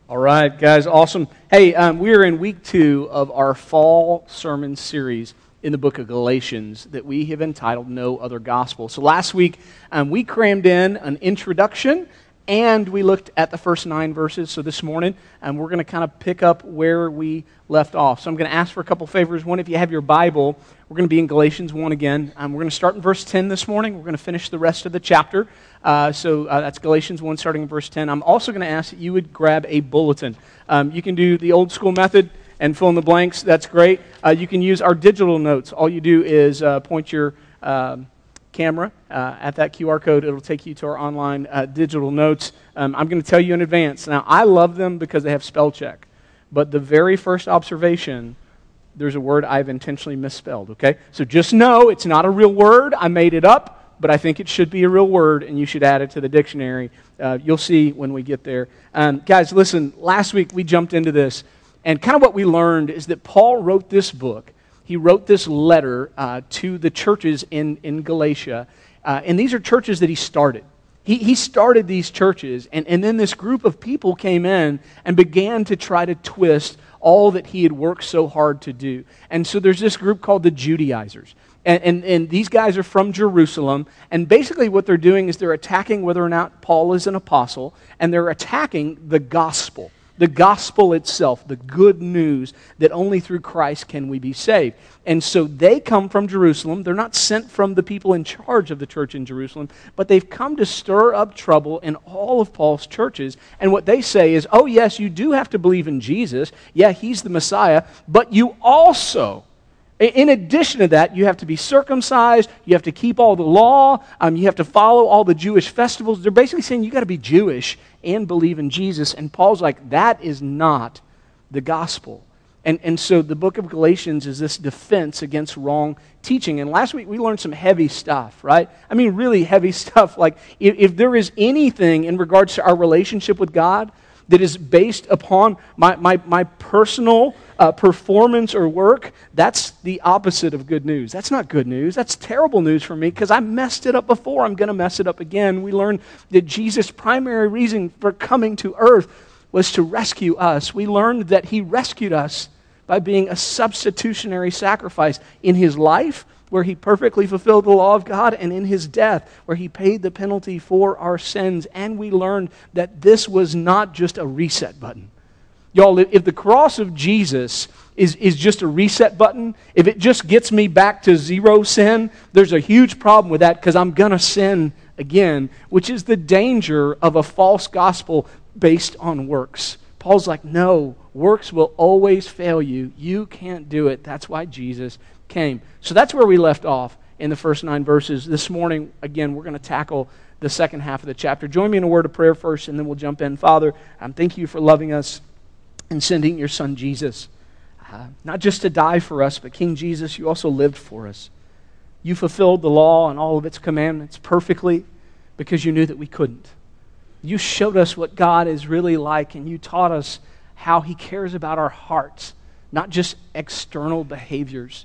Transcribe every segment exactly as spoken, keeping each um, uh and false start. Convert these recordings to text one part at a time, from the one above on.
All right, guys, awesome. Hey, um, we are in week two of our fall sermon series in the book of Galatians that we have entitled No Other Gospel. So last week, um, we crammed in an introduction and we looked at the first nine verses. So this morning, um, we're going to kind of pick up where we left off. So I'm going to ask for a couple favors. One, if you have your Bible, we're going to be in Galatians one again. Um, we're going to start in verse ten this morning. We're going to finish the rest of the chapter. Uh, so uh, that's Galatians one, starting in verse ten. I'm also going to ask that you would grab a bulletin. Um, you can do the old school method and fill in the blanks. That's great. Uh, you can use our digital notes. All you do is uh, point your um, camera uh, at that Q R code. It'll take you to our online uh, digital notes. Um, I'm going to tell you in advance. Now, I love them because they have spell check. But the very first observation, there's a word I've intentionally misspelled, okay? So just know it's not a real word. I made it up, but I think it should be a real word, and you should add it to the dictionary. Uh, you'll see when we get there. Um, guys, listen, last week we jumped into this, and kind of what we learned is that Paul wrote this book. He wrote this letter uh, to the churches in, in Galatia, uh, and these are churches that he started. He, he started these churches, and, and then this group of people came in and began to try to twist all that he had worked so hard to do. And so there's this group called the Judaizers. And, and, and these guys are from Jerusalem, and basically what they're doing is they're attacking whether or not Paul is an apostle, and they're attacking the gospel. The gospel itself, the good news that only through Christ can we be saved. And so they come from Jerusalem. They're not sent from the people in charge of the church in Jerusalem, but they've come to stir up trouble in all of Paul's churches. And what they say is, oh yes, you do have to believe in Jesus. Yeah, he's the Messiah, but you also, in addition to that, you have to be circumcised, you have to keep all the law, um, you have to follow all the Jewish festivals. They're basically saying you got to be Jewish and believe in Jesus. And Paul's like, that is not the gospel. And, and so the book of Galatians is this defense against wrong teaching. And last week we learned some heavy stuff, right? I mean, really heavy stuff. Like if, if there is anything in regards to our relationship with God that is based upon my, my, my personal uh, performance or work, that's the opposite of good news. That's not good news. That's terrible news for me because I messed it up before. I'm going to mess it up again. We learned that Jesus' primary reason for coming to earth was to rescue us. We learned that he rescued us by being a substitutionary sacrifice in his life, where he perfectly fulfilled the law of God, and in his death, where he paid the penalty for our sins. And we learned that this was not just a reset button. Y'all, if the cross of Jesus is, is just a reset button, if it just gets me back to zero sin, there's a huge problem with that because I'm going to sin again, which is the danger of a false gospel based on works. Paul's like, no, works will always fail you. You can't do it. That's why Jesus came. So that's where we left off in the first nine verses. This morning, again, we're going to tackle the second half of the chapter. Join me in a word of prayer first, and then we'll jump in. Father, um, thank you for loving us and sending your son Jesus, uh, not just to die for us, but King Jesus, you also lived for us. You fulfilled the law and all of its commandments perfectly because you knew that we couldn't. You showed us what God is really like, and you taught us how he cares about our hearts, not just external behaviors.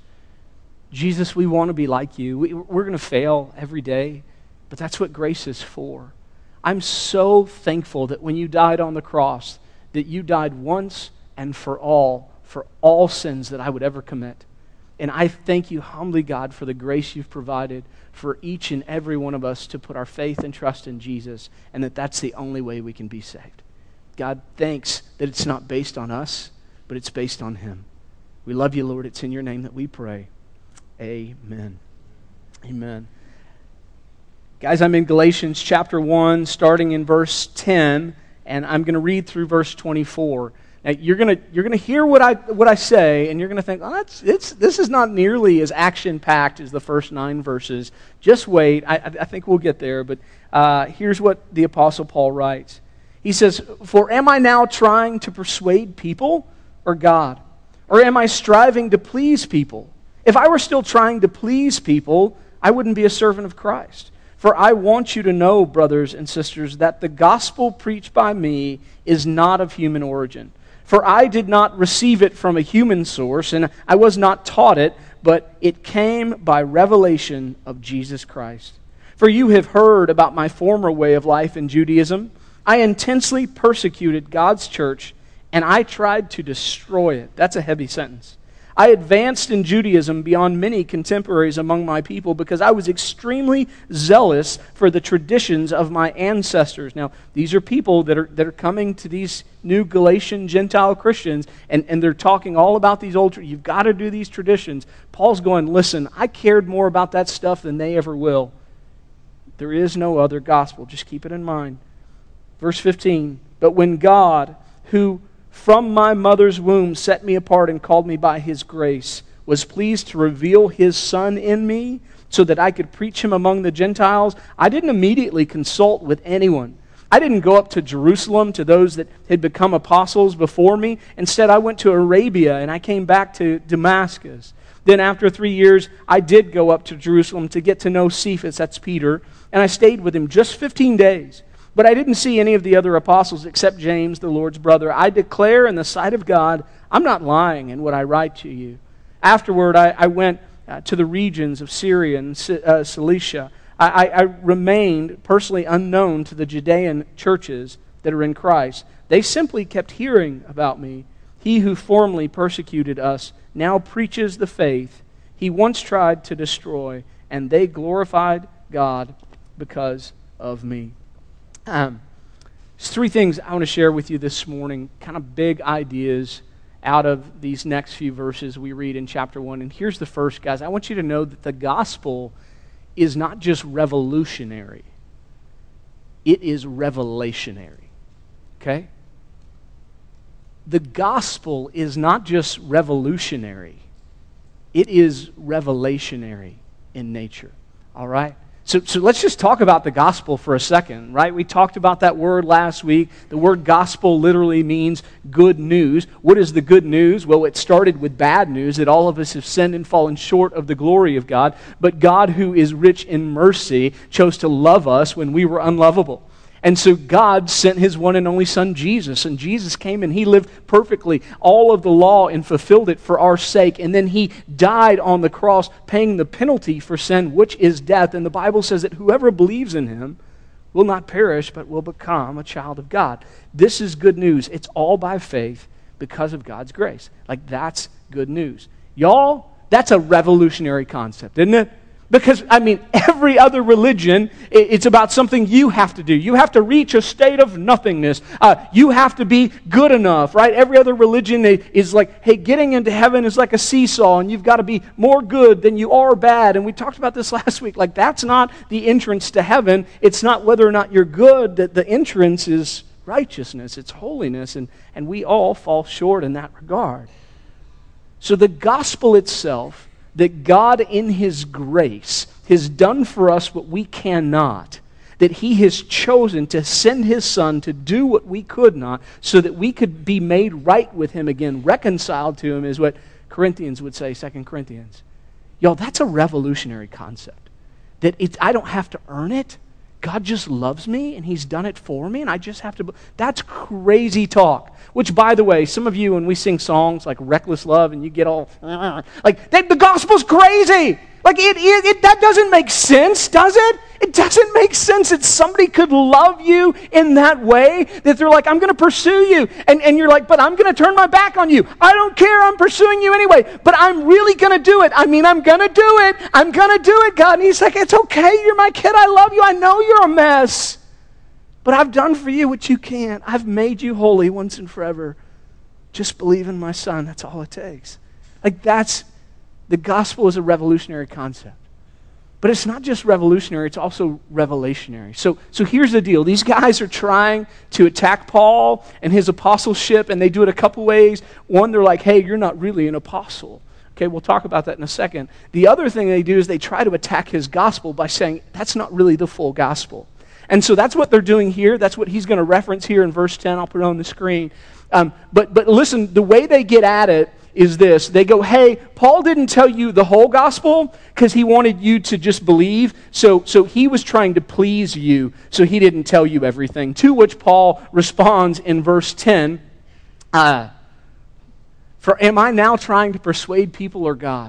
Jesus, we want to be like you. We, we're going to fail every day, but that's what grace is for. I'm so thankful that when you died on the cross, that you died once and for all, for all sins that I would ever commit. And I thank you humbly, God, for the grace you've provided for each and every one of us to put our faith and trust in Jesus, and that that's the only way we can be saved. God, thanks that it's not based on us, but it's based on him. We love you, Lord. It's in your name that we pray. Amen. Amen. Guys, I'm in Galatians chapter one, starting in verse ten, and I'm going to read through verse twenty-four. Now, you're going to you're going to hear what I what I say, and you're going to think, oh, that's it's this is not nearly as action-packed as the first nine verses. Just wait. I, I think we'll get there, but uh, here's what the Apostle Paul writes. He says, "For am I now trying to persuade people or God? Or am I striving to please people? If I were still trying to please people, I wouldn't be a servant of Christ. For I want you to know, brothers and sisters, that the gospel preached by me is not of human origin. For I did not receive it from a human source, and I was not taught it, but it came by revelation of Jesus Christ. For you have heard about my former way of life in Judaism, I intensely persecuted God's church, and I tried to destroy it. That's a heavy sentence. I advanced in Judaism beyond many contemporaries among my people because I was extremely zealous for the traditions of my ancestors. Now, these are people that are that are coming to these new Galatian Gentile Christians, and, and they're talking all about these old, you've got to do these traditions. Paul's going, listen, I cared more about that stuff than they ever will. There is no other gospel. Just keep it in mind. Verse fifteen, but when God, who from my mother's womb set me apart and called me by His grace, was pleased to reveal His Son in me so that I could preach Him among the Gentiles, I didn't immediately consult with anyone. I didn't go up to Jerusalem to those that had become apostles before me. Instead, I went to Arabia and I came back to Damascus. Then after three years, I did go up to Jerusalem to get to know Cephas, that's Peter, and I stayed with him just fifteen days. But I didn't see any of the other apostles except James, the Lord's brother. I declare in the sight of God, I'm not lying in what I write to you. Afterward, I, I went uh, to the regions of Syria and C- uh, Cilicia. I, I, I remained personally unknown to the Judean churches that are in Christ. They simply kept hearing about me. He who formerly persecuted us now preaches the faith he once tried to destroy, and they glorified God because of me. Um, there's three things I want to share with you this morning, kind of big ideas out of these next few verses we read in chapter one. And here's the first, guys. I want you to know that the gospel is not just revolutionary. It is revelationary. Okay? The gospel is not just revolutionary. It is revelationary in nature. All right? So, so let's just talk about the gospel for a second, right? We talked about that word last week. The word gospel literally means good news. What is the good news? Well, it started with bad news, that all of us have sinned and fallen short of the glory of God. But God, who is rich in mercy, chose to love us when we were unlovable. And so God sent His one and only Son, Jesus. And Jesus came and He lived perfectly all of the law and fulfilled it for our sake. And then He died on the cross, paying the penalty for sin, which is death. And the Bible says that whoever believes in Him will not perish, but will become a child of God. This is good news. It's all by faith because of God's grace. Like, that's good news. Y'all, that's a revolutionary concept, isn't it? Because, I mean, every other religion, it's about something you have to do. You have to reach a state of nothingness. Uh, you have to be good enough, right? Every other religion is like, hey, getting into heaven is like a seesaw, and you've got to be more good than you are bad. And we talked about this last week. Like, that's not the entrance to heaven. It's not whether or not you're good. That the entrance is righteousness. It's holiness, and, and we all fall short in that regard. So the gospel itself, that God in His grace has done for us what we cannot, that He has chosen to send His Son to do what we could not, so that we could be made right with Him again, reconciled to Him, is what Corinthians would say, Second Corinthians. Y'all, that's a revolutionary concept. That it's, I don't have to earn it. God just loves me, and He's done it for me, and I just have to... That's crazy talk. Which, by the way, some of you, when we sing songs like Reckless Love, and you get all... Like, that, the gospel's crazy! Like, it, it, it, that doesn't make sense, does it? It doesn't make sense that somebody could love you in that way, that they're like, I'm going to pursue you. And, and you're like, but I'm going to turn my back on you. I don't care, I'm pursuing you anyway. But I'm really going to do it. I mean, I'm going to do it. I'm going to do it, God. And He's like, it's okay, you're my kid. I love you. I know you're a mess. But I've done for you what you can't. I've made you holy once and forever. Just believe in my Son. That's all it takes. Like, that's... The gospel is a revolutionary concept. But it's not just revolutionary, it's also revelationary. So, so here's the deal. These guys are trying to attack Paul and his apostleship, and they do it a couple ways. One, they're like, hey, you're not really an apostle. Okay, we'll talk about that in a second. The other thing they do is they try to attack his gospel by saying, that's not really the full gospel. And so that's what they're doing here. That's what he's going to reference here in verse ten. I'll put it on the screen. Um, but, but listen, the way they get at it is this. They go, hey, Paul didn't tell you the whole gospel because he wanted you to just believe. So, so he was trying to please you, so he didn't tell you everything. To which Paul responds in verse ten, uh, for am I now trying to persuade people or God?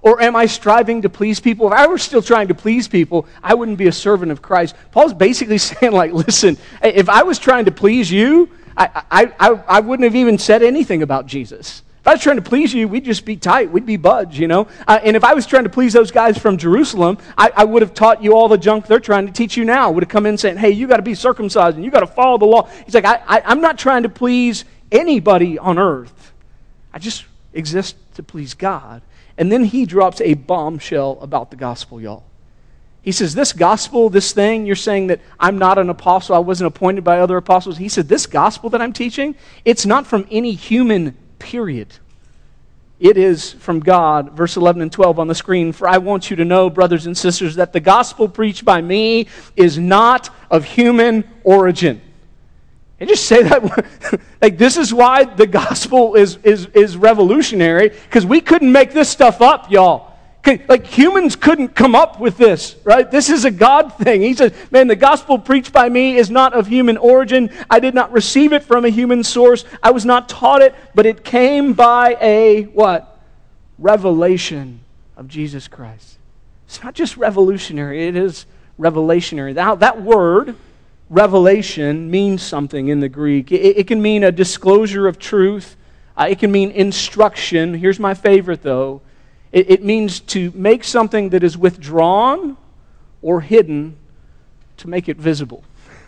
Or am I striving to please people? If I were still trying to please people, I wouldn't be a servant of Christ. Paul's basically saying, like, listen, if I was trying to please you, I, I, I, I wouldn't have even said anything about Jesus. If I was trying to please you, we'd just be tight. We'd be buds, you know. Uh, and if I was trying to please those guys from Jerusalem, I, I would have taught you all the junk they're trying to teach you now. I would have come in saying, hey, you got to be circumcised and you got to follow the law. He's like, I, I, I'm not trying to please anybody on earth. I just exist to please God. And then he drops a bombshell about the gospel, y'all. He says, this gospel, this thing, you're saying that I'm not an apostle, I wasn't appointed by other apostles. He said, this gospel that I'm teaching, it's not from any human, period. It is from God. Verse eleven and twelve on the screen. For I want you to know, brothers and sisters, that the gospel preached by me is not of human origin. And just say that, like, this is why the gospel is, is, is revolutionary, because we couldn't make this stuff up, y'all. Like, humans couldn't come up with this, right? This is a God thing. He says, man, the gospel preached by me is not of human origin. I did not receive it from a human source. I was not taught it, but it came by a, what? Revelation of Jesus Christ. It's not just revolutionary, it is revelationary. Now, that word, revelation, means something in the Greek. It, it can mean a disclosure of truth. Uh, it can mean instruction. Here's my favorite, though. It, it means to make something that is withdrawn or hidden to make it visible.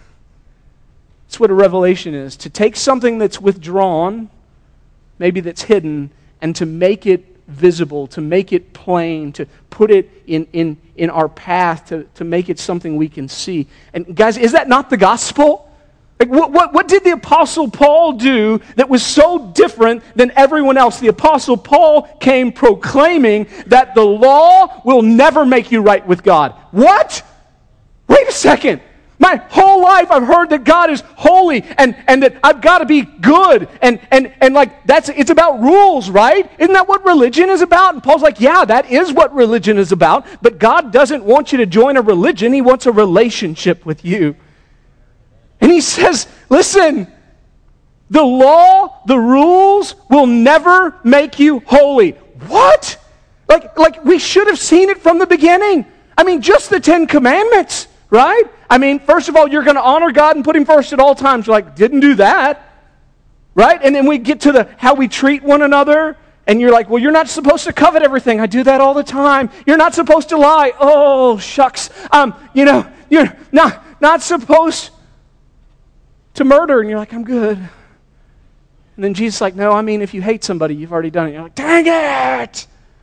That's what a revelation is. To take something that's withdrawn, maybe that's hidden, and to make it visible, to make it plain, to put it in, in, in our path, to, to make it something we can see. And guys, is that not the gospel? Like, what, what, what did the Apostle Paul do that was so different than everyone else? The Apostle Paul came proclaiming that the law will never make you right with God. What? Wait a second. My whole life I've heard that God is holy and, and that I've got to be good. And, and, and like, that's, it's about rules, right? Isn't that what religion is about? And Paul's like, yeah, that is what religion is about. But God doesn't want you to join a religion. He wants a relationship with you. And he says, listen, the law, the rules will never make you holy. What? Like, like we should have seen it from the beginning. I mean, just the Ten Commandments, right? I mean, first of all, you're going to honor God and put Him first at all times. You're like, didn't do that, right? And then we get to the how we treat one another, and you're like, well, you're not supposed to covet everything. I do that all the time. You're not supposed to lie. Oh, shucks. Um, you know, you're not not supposed to murder, and you're like, I'm good. And then Jesus is like, no, I mean, if you hate somebody, you've already done it. You're like, dang it!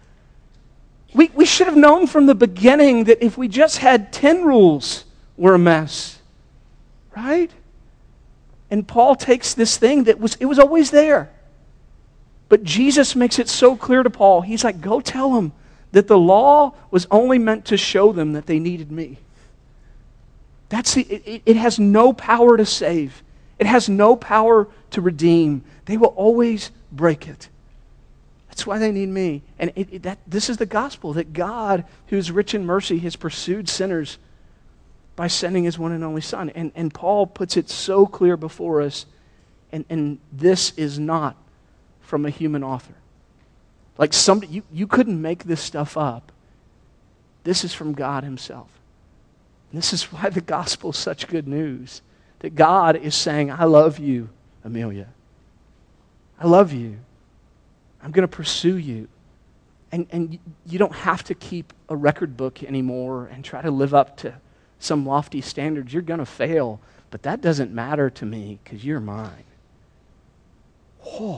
We, we should have known from the beginning that if we just had ten rules, we're a mess. Right? And Paul takes this thing that was, it was always there. But Jesus makes it so clear to Paul. He's like, go tell them that the law was only meant to show them that they needed me. That's the, it, it has no power to save. It has no power to redeem. They will always break it. That's why they need me. And it, it, that, this is the gospel, that God, who is rich in mercy, has pursued sinners by sending His one and only Son. And, and Paul puts it so clear before us, and, and this is not from a human author. Like somebody, you, you couldn't make this stuff up. This is from God Himself. And this is why the gospel is such good news. That God is saying, I love you, Amelia. I love you. I'm going to pursue you. And, and you don't have to keep a record book anymore and try to live up to some lofty standards. You're going to fail, but that doesn't matter to me because you're mine. Oh,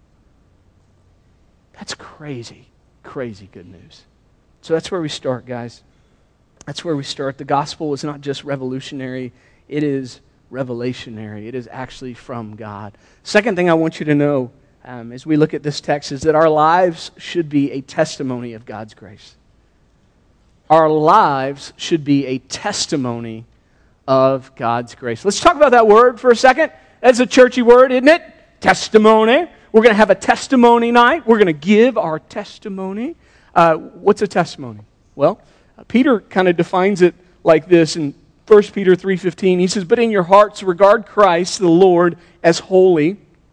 that's crazy, crazy good news. So that's where we start, guys. That's where we start. The gospel is not just revolutionary, it is revelationary. It is actually from God. Second thing I want you to know um, as we look at this text is that our lives should be a testimony of God's grace. Our lives should be a testimony of God's grace. Let's talk about that word for a second. That's a churchy word, isn't it? Testimony. We're going to have a testimony night. We're going to give our testimony. Uh, what's a testimony? Well, uh, Peter kind of defines it like this in First Peter three fifteen. He says, but in your hearts regard Christ the Lord as holy,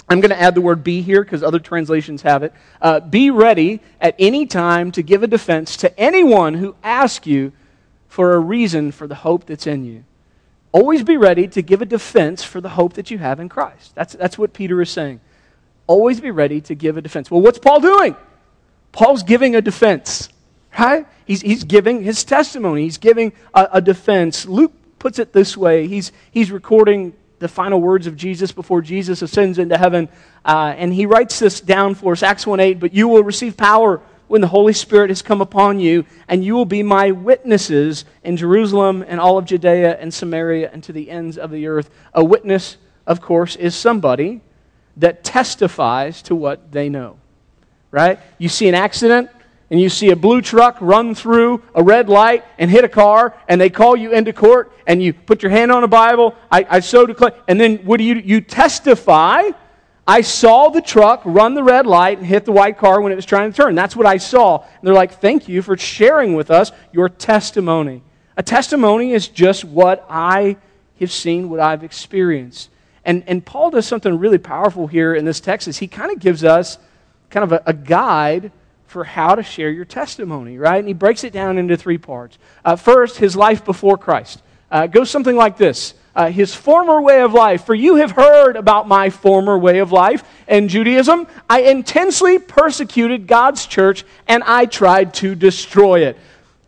I'm going to add the word be here because other translations have it. Uh, be ready at any time to give a defense to anyone who asks you for a reason for the hope that's in you. Always be ready to give a defense for the hope that you have in Christ. That's, that's what Peter is saying. Always be ready to give a defense. Well, what's Paul doing? Paul's giving a defense, right? He's, he's giving his testimony. He's giving a, a defense. Luke puts it this way. He's, he's recording the final words of Jesus before Jesus ascends into heaven. Uh, and he writes this down for us, Acts one eight, but you will receive power when the Holy Spirit has come upon you, and you will be my witnesses in Jerusalem and all of Judea and Samaria and to the ends of the earth. A witness, of course, is somebody that testifies to what they know, right? You see an accident, and you see a blue truck run through a red light and hit a car, and they call you into court, and you put your hand on a Bible, I, I so declare, and then what do you do? You testify, I saw the truck run the red light and hit the white car when it was trying to turn. That's what I saw. And they're like, thank you for sharing with us your testimony. A testimony is just what I have seen, what I've experienced. And, and Paul does something really powerful here in this text is he kind of gives us kind of a, a guide for how to share your testimony, right? And he breaks it down into three parts. Uh, first, his life before Christ. Uh, it goes something like this. Uh, his former way of life. For you have heard about my former way of life in Judaism. I intensely persecuted God's church, and I tried to destroy it.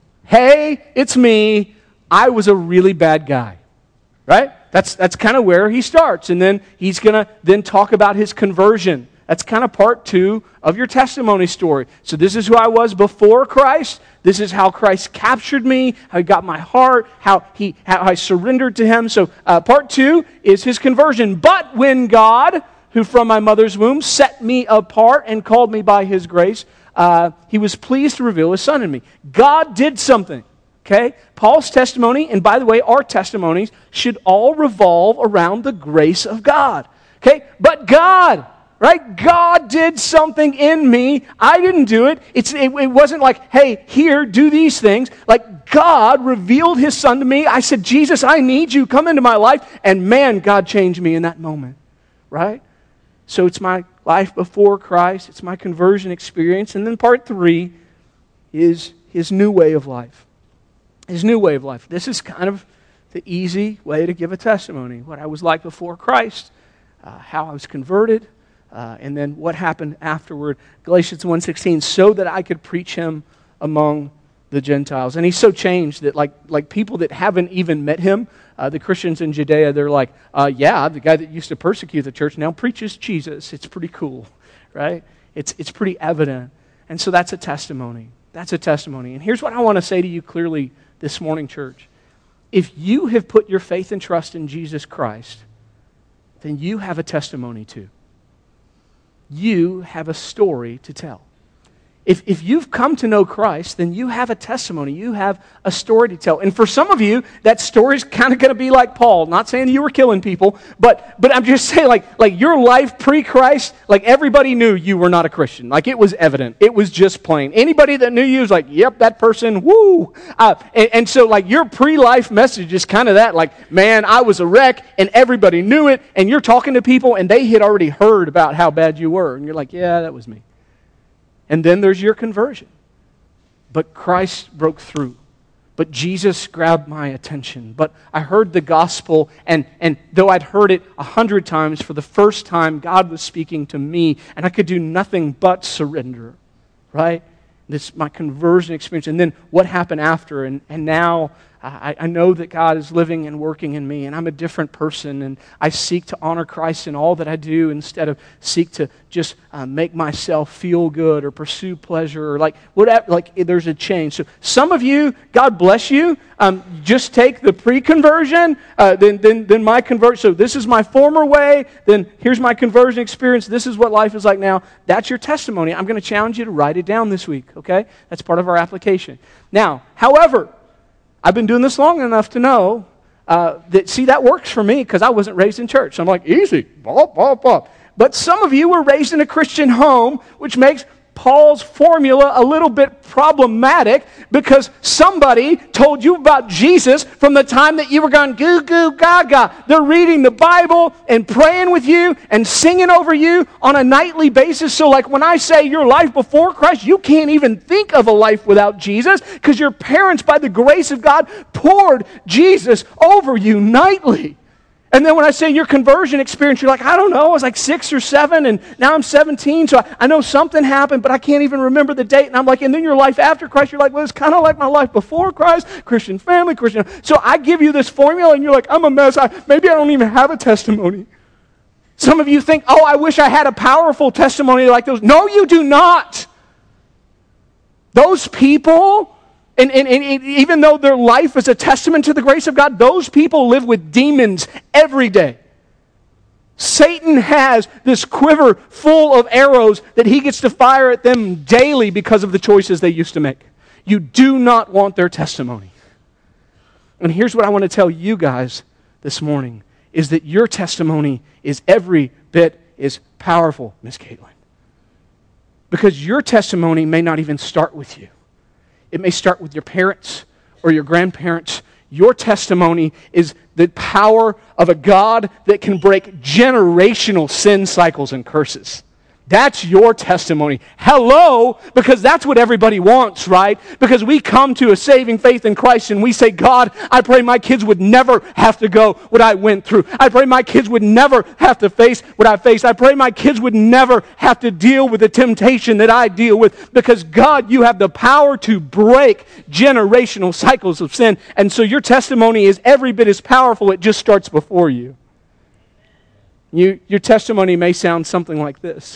Hey, it's me. I was a really bad guy, right? That's, that's kind of where he starts. And then he's going to then talk about his conversion. That's kind of part two of your testimony story. So this is who I was before Christ. This is how Christ captured me, how he got my heart, how he how I surrendered to him. So uh, part two is his conversion. But when God, who from my mother's womb set me apart and called me by his grace, uh, he was pleased to reveal his Son in me. God did something. Okay? Paul's testimony, and by the way, our testimonies, should all revolve around the grace of God. Okay? But God... Right? God did something in me. I didn't do it. It's, it. It wasn't like, hey, here, do these things. Like, God revealed his Son to me. I said, Jesus, I need you. Come into my life. And man, God changed me in that moment. Right? So it's my life before Christ. It's my conversion experience. And then part three is his new way of life. His new way of life. This is kind of the easy way to give a testimony. What I was like before Christ. Uh, how I was converted. Uh, and then what happened afterward. Galatians one sixteen, so that I could preach him among the Gentiles. And he's so changed that like, like people that haven't even met him, uh, the Christians in Judea, they're like, uh, yeah, the guy that used to persecute the church now preaches Jesus. It's pretty cool, right? It's, it's pretty evident. And so that's a testimony. That's a testimony. And here's what I want to say to you clearly this morning, church. If you have put your faith and trust in Jesus Christ, then you have a testimony too. You have a story to tell. If, if you've come to know Christ, then you have a testimony. You have a story to tell. And for some of you, that story is kind of going to be like Paul. Not saying you were killing people, but, but I'm just saying like, like your life pre-Christ, like everybody knew you were not a Christian. Like it was evident. It was just plain. Anybody that knew you was like, yep, that person, woo. Uh, and, and so like your pre-life message is kind of that. Like, man, I was a wreck and everybody knew it. And you're talking to people and they had already heard about how bad you were. And you're like, yeah, that was me. And then there's your conversion. But Christ broke through. But Jesus grabbed my attention. But I heard the gospel, and, and though I'd heard it a hundred times, for the first time, God was speaking to me, and I could do nothing but surrender. Right? This my conversion experience. And then what happened after? And, and now I, I know that God is living and working in me, and I'm a different person, and I seek to honor Christ in all that I do instead of seek to just uh, make myself feel good or pursue pleasure or like whatever. Like there's a change. So some of you, God bless you, um, just take the pre-conversion, uh, then, then, then my conversion. So this is my former way, then here's my conversion experience. This is what life is like now. That's your testimony. I'm going to challenge you to write it down this week, okay? That's part of our application. Now, however, I've been doing this long enough to know uh, that, see, that works for me because I wasn't raised in church. So I'm like, easy, bop, bop, bop. But some of you were raised in a Christian home, which makes Paul's formula a little bit problematic because somebody told you about Jesus from the time that you were going goo goo gaga. They're reading the Bible and praying with you and singing over you on a nightly basis. So like when I say your life before Christ, you can't even think of a life without Jesus because your parents, by the grace of God, poured Jesus over you nightly. And then when I say your conversion experience, you're like, I don't know, I was like six or seven, and now I'm seventeen, so I, I know something happened, but I can't even remember the date. And I'm like, and then your life after Christ, you're like, well, it's kind of like my life before Christ, Christian family, Christian. So I give you this formula, and you're like, I'm a mess. I, maybe I don't even have a testimony. Some of you think, oh, I wish I had a powerful testimony like those. No, you do not. Those people... And, and, and even though their life is a testament to the grace of God, those people live with demons every day. Satan has this quiver full of arrows that he gets to fire at them daily because of the choices they used to make. You do not want their testimony. And here's what I want to tell you guys this morning, is that your testimony is every bit as powerful, Miss Caitlin. Because your testimony may not even start with you. It may start with your parents or your grandparents. Your testimony is the power of a God that can break generational sin cycles and curses. That's your testimony. Hello, because that's what everybody wants, right? Because we come to a saving faith in Christ and we say, God, I pray my kids would never have to go what I went through. I pray my kids would never have to face what I faced. I pray my kids would never have to deal with the temptation that I deal with. Because God, you have the power to break generational cycles of sin. And so your testimony is every bit as powerful. It just starts before you. You your testimony may sound something like this.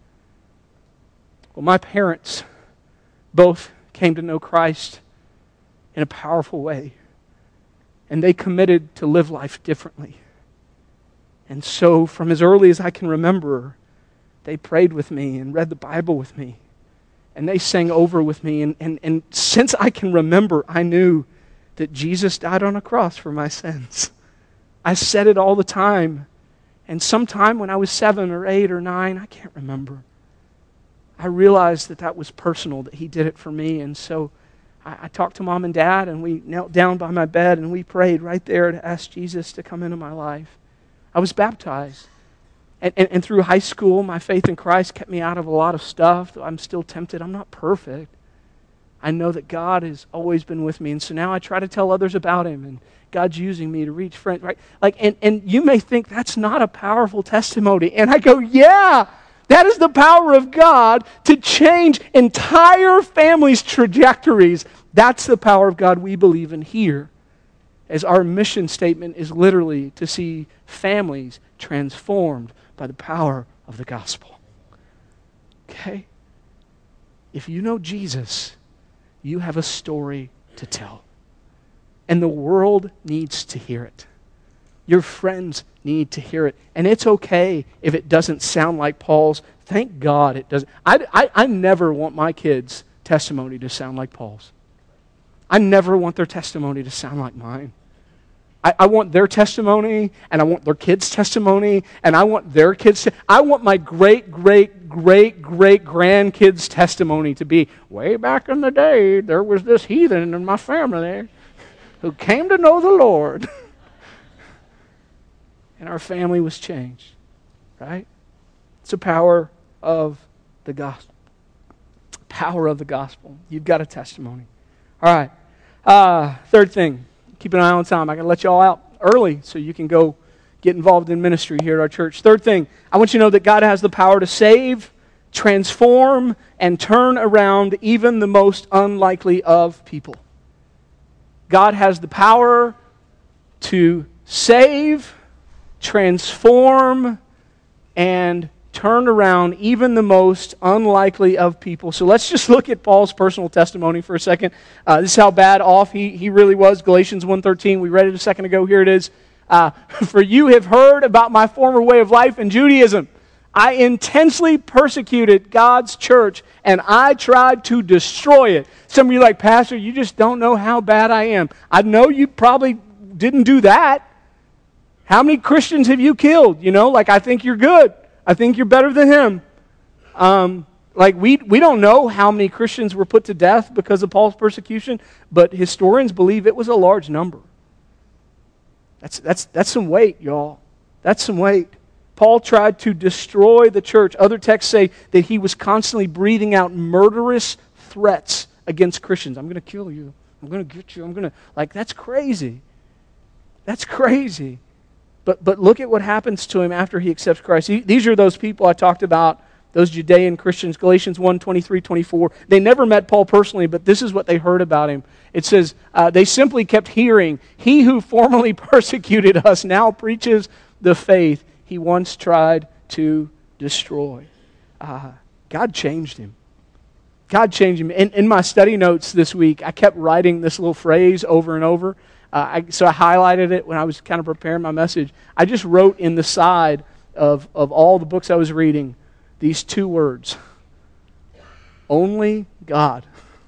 Well, my parents both came to know Christ in a powerful way, and they committed to live life differently. And so, from as early as I can remember, they prayed with me and read the Bible with me, and they sang over with me. And, and, and since I can remember, I knew that Jesus died on a cross for my sins. I said it all the time. And sometime when I was seven or eight or nine, I can't remember, I realized that that was personal, that He did it for me. And so I, I talked to Mom and Dad, and we knelt down by my bed, and we prayed right there to ask Jesus to come into my life. I was baptized. And, and, and through high school, my faith in Christ kept me out of a lot of stuff. I'm still tempted. I'm not perfect. I know that God has always been with me. And so now I try to tell others about Him, and God's using me to reach friends. Right? Like, and, and you may think that's not a powerful testimony. And I go, yeah! That is the power of God to change entire families' trajectories. That's the power of God we believe in here. As our mission statement is literally to see families transformed by the power of the gospel. Okay? If you know Jesus, you have a story to tell. And the world needs to hear it. Your friends need to hear it. And it's okay if it doesn't sound like Paul's. Thank God it doesn't. I, I, I never want my kids' testimony to sound like Paul's. I never want their testimony to sound like mine. I, I want their testimony, and I want their kids' testimony, and I want their kids' to, I want my great, great, great, great grandkids' testimony to be, way back in the day, there was this heathen in my family who came to know the Lord. And our family was changed, right? It's the power of the gospel. Power of the gospel. You've got a testimony. All right. Uh, third thing, keep an eye on time. I got to let you all out early so you can go get involved in ministry here at our church. Third thing, I want you to know that God has the power to save, transform, and turn around even the most unlikely of people. God has the power to save, transform, and turn around even the most unlikely of people. So let's just look at Paul's personal testimony for a second. Uh, this is how bad off he, he really was. Galatians one thirteen, we read it a second ago. Here it is. Uh, For you have heard about my former way of life in Judaism. I intensely persecuted God's church, and I tried to destroy it. Some of you are like, Pastor, you just don't know how bad I am. I know you probably didn't do that. How many Christians have you killed? You know, like, I think you're good. I think you're better than him. Um, Like, we, we don't know how many Christians were put to death because of Paul's persecution, but historians believe it was a large number. That's, that's, that's some weight, y'all. That's some weight. Paul tried to destroy the church. Other texts say that he was constantly breathing out murderous threats against Christians. I'm going to kill you. I'm going to get you. I'm going to... Like, that's crazy. That's crazy. But, but look at what happens to him after he accepts Christ. He, these are those people I talked about, those Judean Christians, Galatians one, twenty-three, twenty-four. They never met Paul personally, but this is what they heard about him. It says, uh, they simply kept hearing, "He who formerly persecuted us now preaches the faith he once tried to destroy." Uh, God changed him. God changed him. In, in my study notes this week, I kept writing this little phrase over and over. Uh, I, so I highlighted it when I was kind of preparing my message. I just wrote in the side of, of all the books I was reading these two words: only God.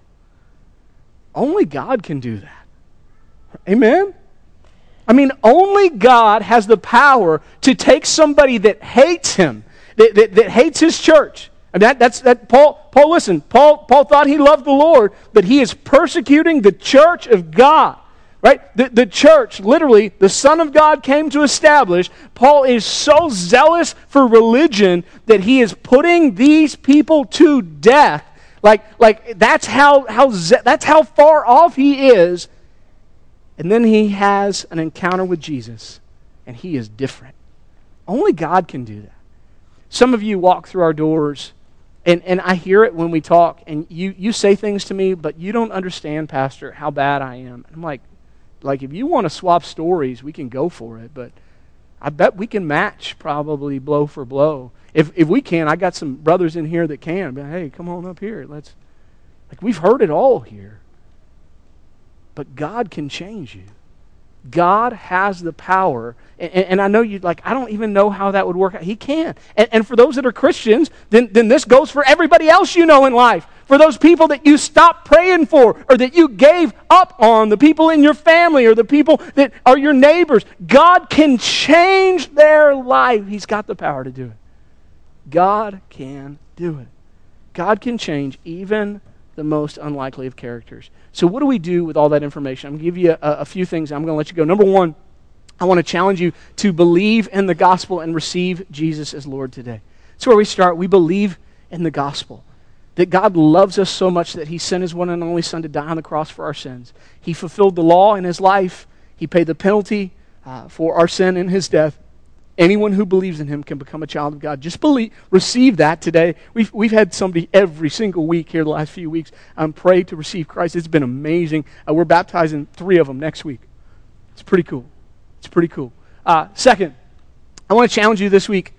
Only God can do that. Amen? I mean, only God has the power to take somebody that hates Him, that, that, that hates His church. And that, that's that. Paul, Paul, listen, Paul, Paul thought he loved the Lord, but he is persecuting the church of God. Right? The, the church, literally, the Son of God came to establish. Paul is so zealous for religion that he is putting these people to death. Like, like that's how, how ze- that's how far off he is. And then he has an encounter with Jesus, and he is different. Only God can do that. Some of you walk through our doors, and, and I hear it when we talk, and you, you say things to me, but you don't understand, Pastor, how bad I am. And I'm like, Like, if you want to swap stories, we can go for it. But I bet we can match probably blow for blow. If if we can, I got some brothers in here that can. But hey, come on up here. Let's. Like, we've heard it all here. But God can change you. God has the power. And, and I know you'd like, I don't even know how that would work out. He can. And, and for those that are Christians, then, then this goes for everybody else you know in life. For those people that you stopped praying for, or that you gave up on, the people in your family, or the people that are your neighbors, God can change their life. He's got the power to do it. God can do it. God can change even the most unlikely of characters. So what do we do with all that information? I'm going to give you a, a few things. I'm going to let you go. Number one, I want to challenge you to believe in the gospel and receive Jesus as Lord today. That's where we start. We believe in the gospel. That God loves us so much that He sent His one and only Son to die on the cross for our sins. He fulfilled the law in His life. He paid the penalty uh, for our sin in His death. Anyone who believes in Him can become a child of God. Just believe, receive that today. We've, we've had somebody every single week here the last few weeks um, pray to receive Christ. It's been amazing. Uh, we're baptizing three of them next week. It's pretty cool. It's pretty cool. Uh, second, I want to challenge you this week.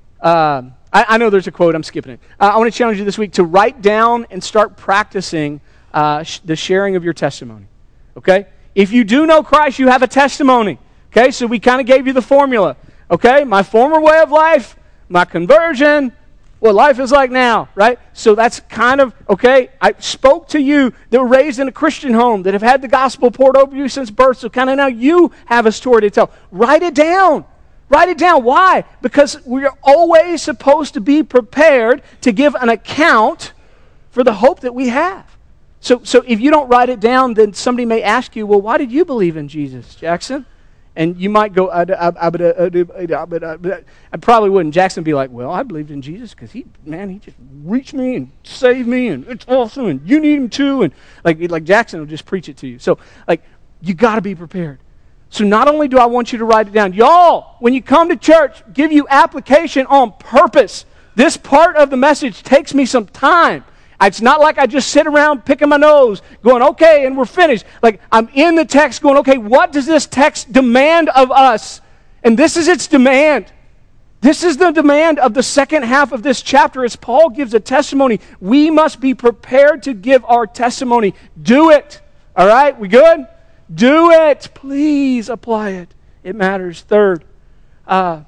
Uh, I, I know there's a quote. I'm skipping it. Uh, I want to challenge you this week to write down and start practicing uh, sh- the sharing of your testimony. Okay? If you do know Christ, you have a testimony. Okay? So we kind of gave you the formula. Okay, my former way of life, my conversion, what life is like now, right? So that's kind of, okay, I spoke to you that were raised in a Christian home, that have had the gospel poured over you since birth, so kind of now you have a story to tell. Write it down. Write it down. Why? Because we're always supposed to be prepared to give an account for the hope that we have. So, so if you don't write it down, then somebody may ask you, well, why did you believe in Jesus, Jackson? And you might go, I, I, I, I, I, I probably wouldn't. Jackson would be like, well, I believed in Jesus because he, man, he just reached me and saved me, and it's awesome, and you need him too. And like, like Jackson will just preach it to you. So, like, you got to be prepared. So not only do I want you to write it down, y'all, when you come to church, give you application on purpose. This part of the message takes me some time. It's not like I just sit around picking my nose, going, okay, and we're finished. Like, I'm in the text going, okay, what does this text demand of us? And this is its demand. This is the demand of the second half of this chapter. As Paul gives a testimony, we must be prepared to give our testimony. Do it. All right? We good? Do it. Please apply it. It matters. Third, uh,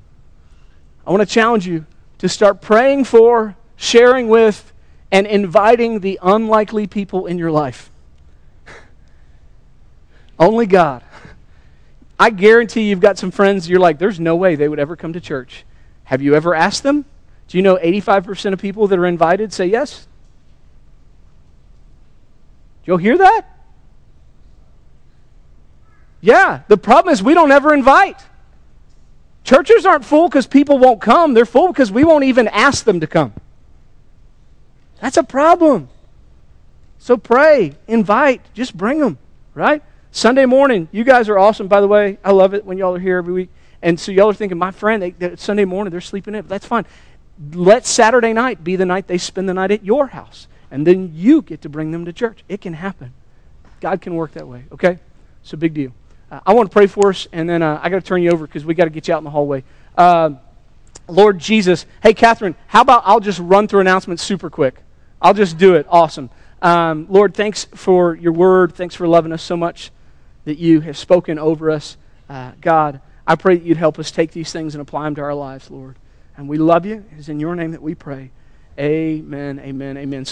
I want to challenge you to start praying for, sharing with, and inviting the unlikely people in your life. Only God. I guarantee you've got some friends, you're like, there's no way they would ever come to church. Have you ever asked them? Do you know eighty-five percent of people that are invited say yes? Did you hear that? Yeah, the problem is we don't ever invite. Churches aren't full because people won't come. They're full because we won't even ask them to come. That's a problem. So pray, invite, just bring them, right? Sunday morning, you guys are awesome, by the way. I love it when y'all are here every week. And so y'all are thinking, my friend, they, they, Sunday morning, they're sleeping in. That's fine. Let Saturday night be the night they spend the night at your house. And then you get to bring them to church. It can happen. God can work that way, okay? It's a big deal. Uh, I want to pray for us, and then uh, I got to turn you over because we got to get you out in the hallway. Uh, Lord Jesus, hey, Catherine, how about I'll just run through announcements super quick. I'll just do it. Awesome. Um, Lord, thanks for your word. Thanks for loving us so much that you have spoken over us. Uh, God, I pray that you'd help us take these things and apply them to our lives, Lord. And we love you. It's in your name that we pray. Amen, amen, amen.